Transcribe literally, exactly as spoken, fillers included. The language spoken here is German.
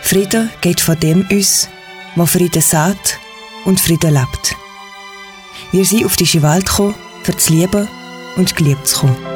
Frieden geht von dem aus, der Frieden sagt und Frieden lebt. Wir sind auf diese Welt gekommen, um zu lieben und geliebt zu kommen.